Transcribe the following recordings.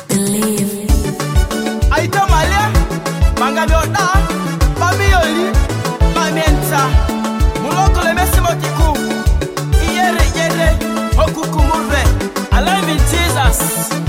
Believe. Aita Malia, Mangabiota, Bamioli, Mamienta, Muloko le Messimo Kiku, Yere, Okukumure, alive in Jesus.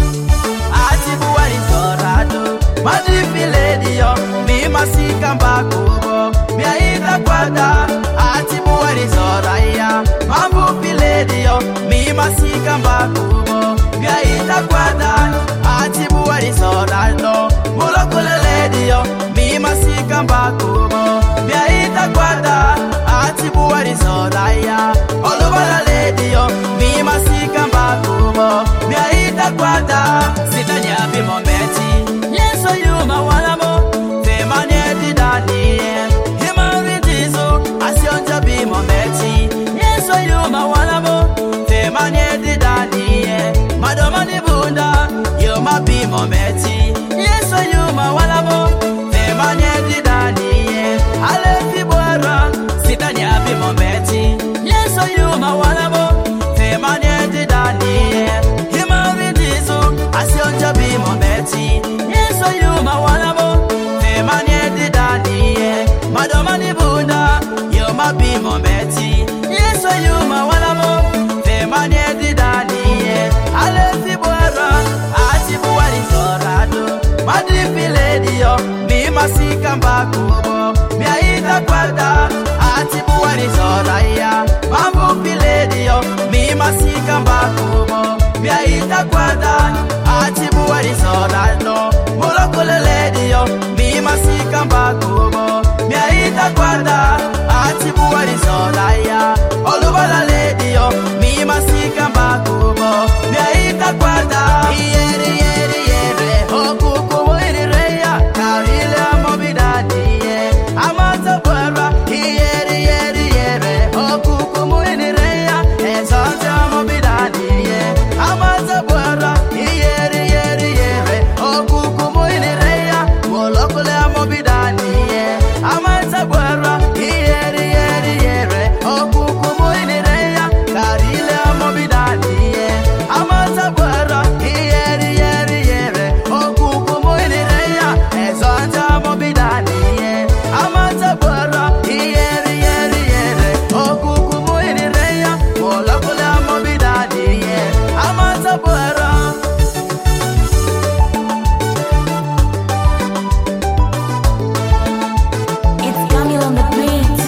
Atibuari Zorado, Madripi Ledio, Mi Masika Mbakubo, Miaita Quada, Atibuari Zoraya, Mambu Piledio, Mi Masika Mbakubo, Miaita Quada, Atibuari Zorado, Muloko le Ledio, Mi Masika Mbakubo, Miaita Quada, Atibuari Zoraya, Olubala Ledio, Mi Masika Mbakubo, Miaita Quada, Sitanya Bimometi, Yeso Yuma Walamo, Femania Didani, Himaridizo, Asionja Bimometi, Yeso Yuma Walamo, Femania Didani, Madomani Bunda, Yuma Bimometi, Yeso Yuma Walamo, Femania Didani, Alefi Bora, Sitanya Bimometi, Yeso Yuma Walamo, Femania Didani, Himaridizo, Asionja Bimometi, Yeso Yuma Walamo, Femania Didani, Madomani Bunda, Yuma Bimometi, Yeso Yuma Walamo, Femania Didani, Alefi Bora, Atibuari Zorado, Madripi Ledio, Mi Masika Mbakubo, Miaita Quada, Atibuari Zoraya, Mambu Piledio, Mi Masika Mbakubo, Miaita Quada, Atibuari Zorado, Muloko le Ledio, Mi Masika Mbakubo, Miaita Quada, Atibuari Zoraya, Olubala Ledio, Mi Masika Mbakubo, Miaita Quada, Yere, Okukubo Irireya, Kahile Mobidani, Amata Bora, Yere, Okukubo Irireya, Ezanta Mobidani, Amata Bora, Yere, Okukubo Irireya, Muloko le Mobidani, Amata Bora, Yere, Okukubo Irireya, Kahile Mobidani, Amata Bora, Yere, Okukubo Irireya, Ezanta Mobidani, Amata Bora, Yere, Okukubo Irireya, Muloko le Mobidani, Amata Bora. It's Camille on the beat.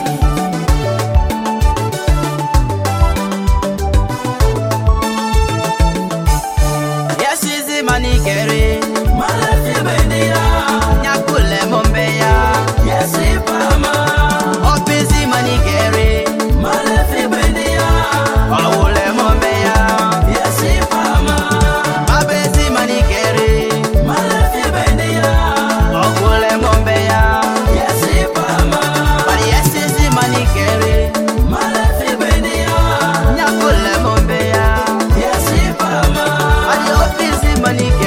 Yes, easy money carry. Malafi bendia. Nyakule mombeya. Yes, ipama. Oh, busy money carry. Malafi bendia. Awule mombeya. Yes, ipama. My busy money carry. Malafi bendia. Awule mombeya. Yes, ipama. But yes, easy money carry. Malafi bendia. Nyakule mombeya. Yes, ipama. But your busy money